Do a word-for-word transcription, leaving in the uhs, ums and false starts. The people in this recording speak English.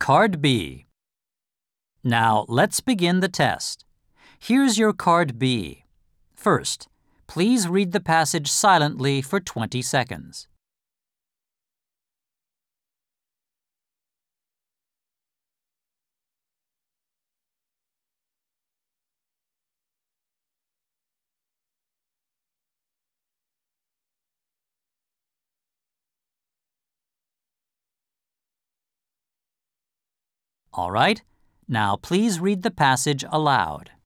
Card B. Now, let's begin the test. Here's your Card B. First, please read the passage silently for twenty seconds. All right, now please read the passage aloud.